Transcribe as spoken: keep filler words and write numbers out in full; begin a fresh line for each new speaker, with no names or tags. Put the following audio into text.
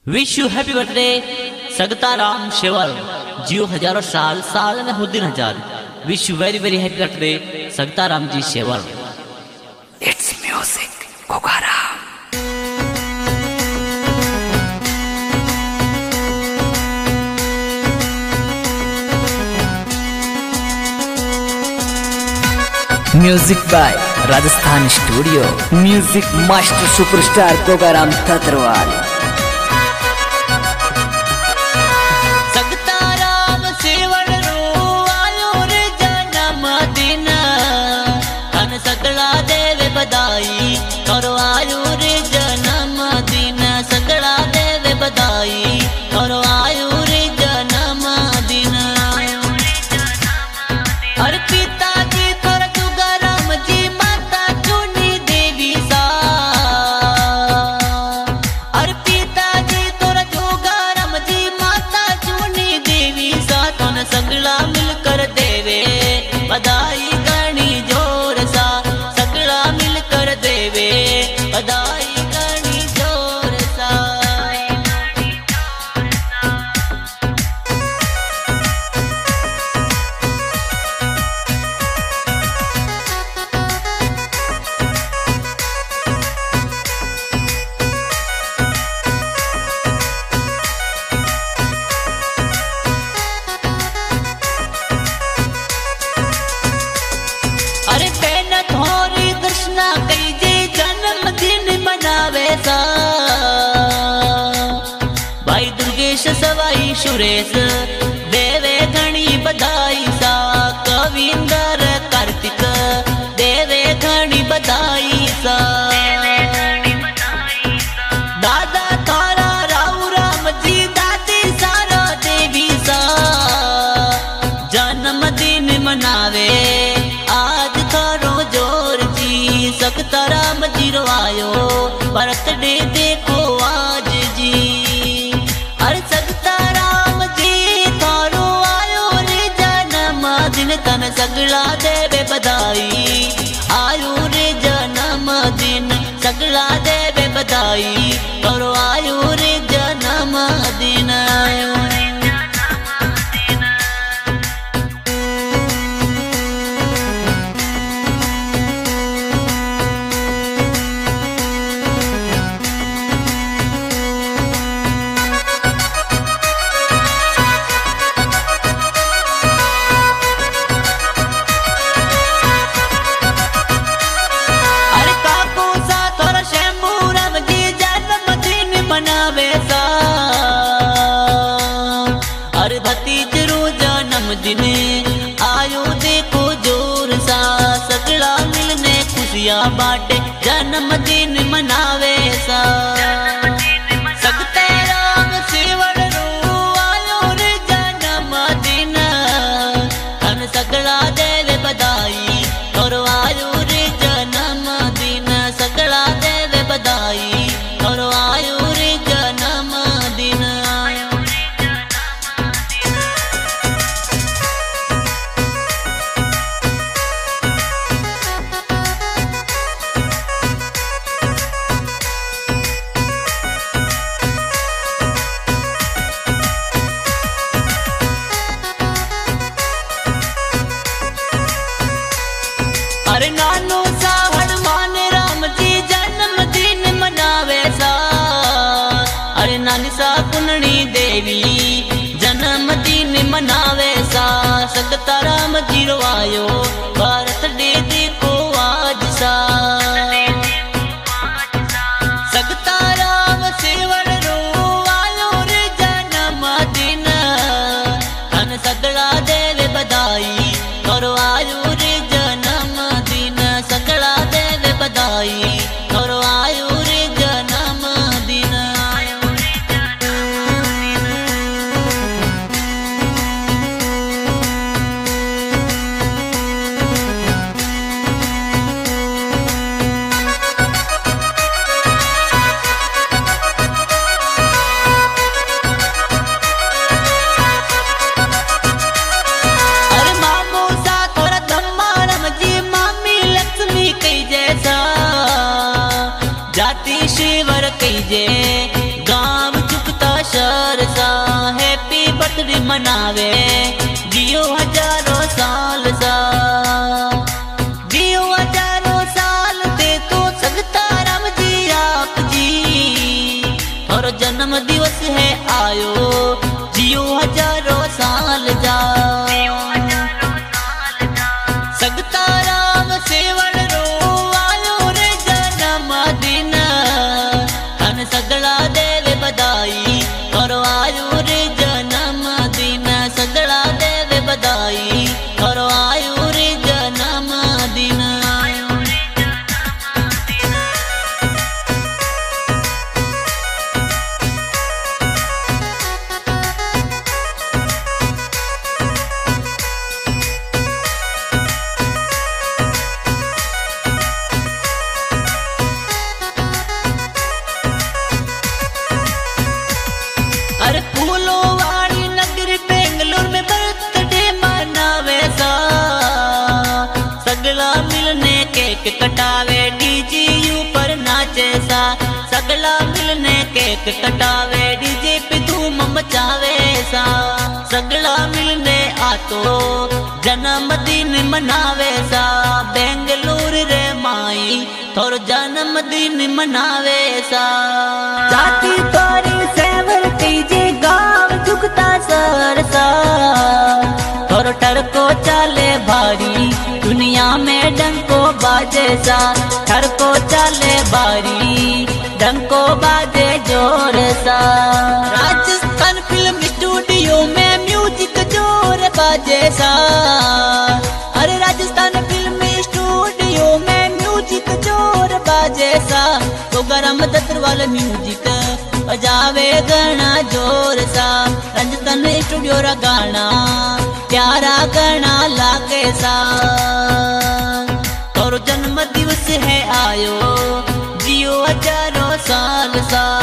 Wish you happy birthday Sagta Ram Shevar जियो हजारों साल साल में हो दिन हजार। Wish you very very happy birthday Sagta Ram ji Shevar.
It's music Kokara. Music by Rajasthan studio. Music master superstar Kokaram Thatarwal.
Sagta Ram Shevar रो आयो रे जन्म दिन, धन सकला देवे बधाई करो आयो रे जन्म दिन। सकला देवे बधाई करो आयो रे जन्म दिन। हर पिताजी थोर तुगाराम जी माता चुनी देवी सा। हर पिताजी थोर तुगाराम जी माता चुनी देवी सा। तन सगला मिलकर देवे बधाई करनी जोर सा। सगला मिलकर देवे बधाई करनी जोर सा। अरे बहन थोरी कृष्णा कई जे जन्मदिन मनावे सा। भाई दुर्गेश सवाई सुरेश देवे घणी बधाई सा। कविंदर कार्तिक देवे घणी बधाई सा। दादा थारा राव राम जी दादी सारा देवी सा। जन्मदिन मनावे आज थारो जोर जी। सगता राम जी रो आयो बर्थडे देखो आज जी। अरे सगता राम जी थारो आयो रे जन्मदिन। तन सगला देवे बधाई आयो रे जन्मदिन। सगला देवे बधाई करो आयो रे जन्मदिन। अरे काको सा थोड़ा शंभूराम जी जन्मदिन मनावे सा। अरे भतीजरू जन्मदिन आयो देखो जोर सा। सगला मिलने खुशियाँ बांटे जन्मदिन मनावे सा। सगता राम शेवर रो आयो रे जन्मदिन। धन सगला देवे बधाई करो आयो रे जन्मदिन। सगला देवे बधाई करो आयो रे जन्मदिन। अरे नानो सा हनुमान राम जी जन्मदिन मनावे सा। अरे नानी सा कुनड़ी देवी जन्मदिन मनावे सा। सगता राम जी रो आयो बर्थडे देखो आज सा। सगता राम शेवर रो आयो रे जन्मदिन। धन सगला देवे बधाई करो आयो रे जन्मदिन। सगला देवे बधाई करो आयो रे जन्मदिन। मनावे जियो हजारों साल सा जियो हजारों साल दे तो सकता राम जी आप जी और जन्म दिवस है आयो जियो हजारों साल जा सकता राम सेवण रो आयो रे जन्म दिन धन सगला देवे बधाई और आयो रे जन्म दिन सगला देवे बधाई और आयो रे जन्म दिन अरे फूलों वाली नगरी बेंगलोर में बर्थडे मनावे सा सगला मिलने केक कटावे डीजे ऊपर नाचे सा सगला मिलने केक कटावे डीजे पे धूम मचावे सा सगला मिलने आतो जन्मदिन मनावे सा बेंगलोर रे माई थोर जन्मदिन मनावे सा जाती तोरी सेवर तीजे गाँव झुकता सरसा और ठरको चाले भारी दुनिया में डंको बाजे सा ठरको चाले भारी डंको बाजे जोर सा राजस्थान फिल्म स्टूडियो में म्यूजिक जोर बाजे सा अरे राजस्थान फिल्म स्टूडियो में म्यूजिक जोर बाजे सा तो गरम दत्र वाले म्यूजिक बजावे गाना जोर सा राजस्थान स्टूडियो रा गाना प्यारा गाना लागे सा और जन्म दिवस है आयो जियो हजारों साल सा।